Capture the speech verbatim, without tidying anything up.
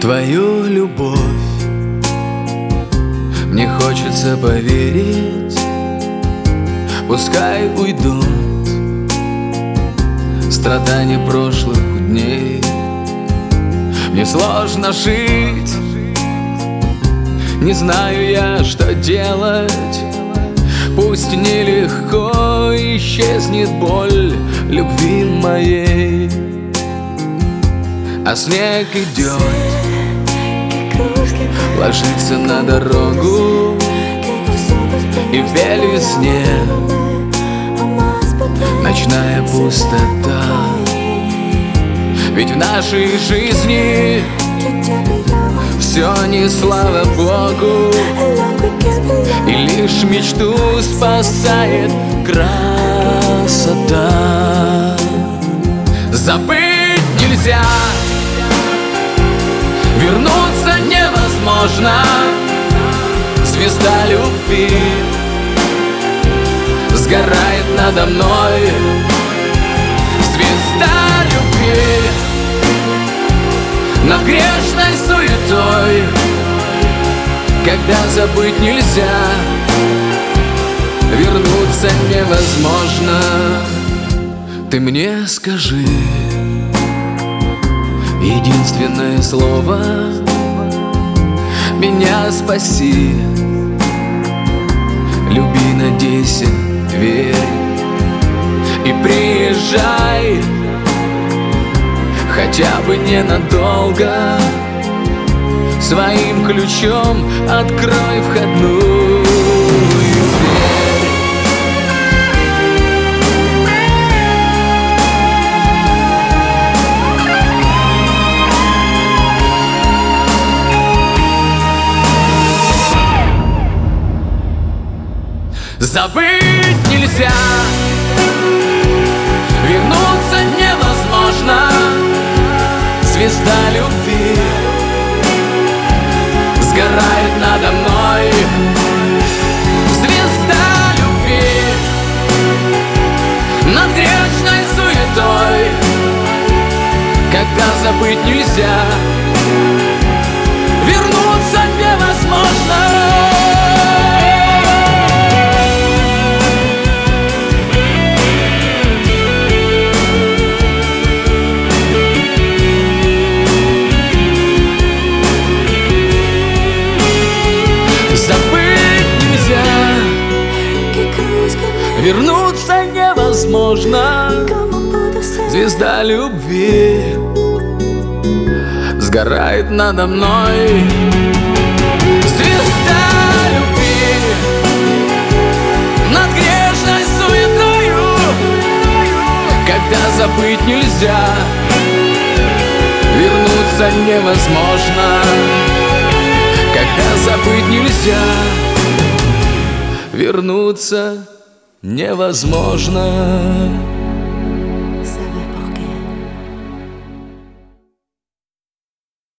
твою любовь. Мне хочется поверить, пускай уйдут страдания прошлых дней. Мне сложно жить, не знаю я, что делать. Пусть нелегко исчезнет боль любви моей, а снег идет, ложится на дорогу, и в весне ночная пустота. Ведь в нашей жизни все не слава Богу, и лишь мечту спасает красота. Забыть нельзя, вернуться невозможно. Звезда любви сгорает надо мной. Звезда любви над грешной суетой, когда забыть нельзя, вернуться невозможно. Ты мне скажи единственное слово, меня спаси. Люби, надейся, верь и приезжай, хотя бы ненадолго. Своим ключом открой входную дверь. Забыть нельзя, вернуться невозможно. Звезда любви сгорает надо мной. Звезда любви над грешной суетой, когда забыть нельзя, вернуться невозможно. Вернуться невозможно. Звезда любви сгорает надо мной. Звезда любви над грешной суетою, когда забыть нельзя, вернуться невозможно. Когда забыть нельзя, вернуться невозможно.